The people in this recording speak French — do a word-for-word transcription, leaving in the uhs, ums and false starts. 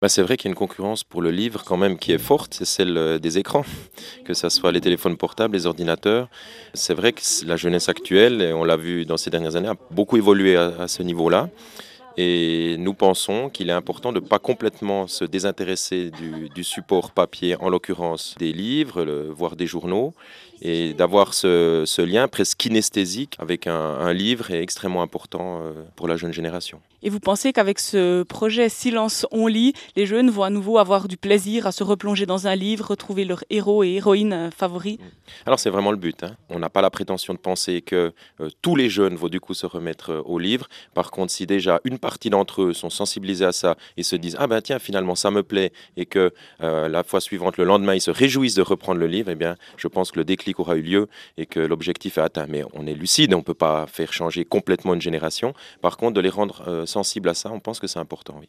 Bah, c'est vrai qu'il y a une concurrence pour le livre quand même qui est forte, c'est celle euh, des écrans, que ce soit les téléphones portables, les ordinateurs. C'est vrai que c- la jeunesse actuelle, et on l'a vu dans ces dernières années, a beaucoup évolué à, à ce niveau-là. Et nous pensons qu'il est important de ne pas complètement se désintéresser du, du support papier, en l'occurrence des livres, le- voire des journaux, et d'avoir ce, ce lien presque kinesthésique avec un, un livre est extrêmement important euh, pour la jeune génération. Et vous pensez qu'avec ce projet Silence on lit, les jeunes vont à nouveau avoir du plaisir à se replonger dans un livre, retrouver leurs héros et héroïnes euh, favoris? Mm. Alors c'est vraiment le but, hein. On n'a pas la prétention de penser que euh, tous les jeunes vont du coup se remettre euh, au livre. Par contre, si déjà une partie d'entre eux sont sensibilisés à ça et se disent ah ben tiens finalement ça me plaît et que euh, la fois suivante, le lendemain, ils se réjouissent de reprendre le livre, eh bien je pense que le déclic aura eu lieu et que l'objectif est atteint. Mais on est lucide, on ne peut pas faire changer complètement une génération. Par contre, de les rendre euh, sensibles à ça, on pense que c'est important, oui.